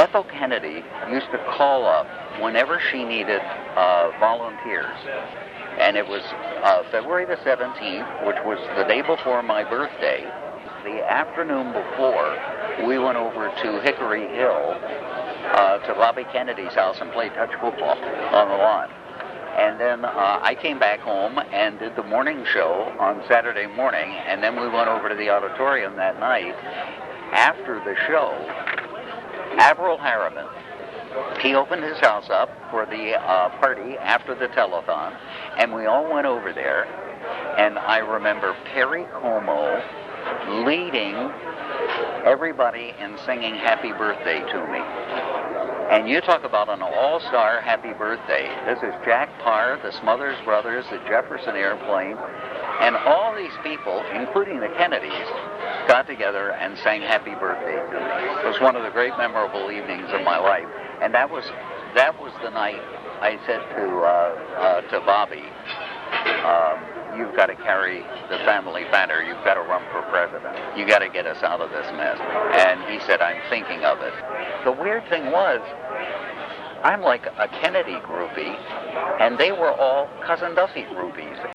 Ethel Kennedy used to call up whenever she needed volunteers. And it was February the 17th, which was the day before my birthday. The afternoon before, we went over to Hickory Hill to Bobby Kennedy's house and played touch football on the lawn. And then I came back home and did the morning show on Saturday morning, and then we went over to the auditorium that night. After the show, Averell Harriman, he opened his house up for the party after the telethon, and we all went over there, and I remember Perry Como leading everybody in singing Happy Birthday to me. And you talk about an all-star happy birthday. This is Jack Parr, the Smothers Brothers, the Jefferson Airplane, and all these people, including the Kennedys, got together and sang Happy Birthday to me. It was one of the great memorable evenings of my life. And that was the night I said to Bobby, you've got to carry the family banner. You've got to run for president. You got to get us out of this mess. And he said, I'm thinking of it. The weird thing was, I'm like a Kennedy groupie, and they were all Cousin Duffy groupies.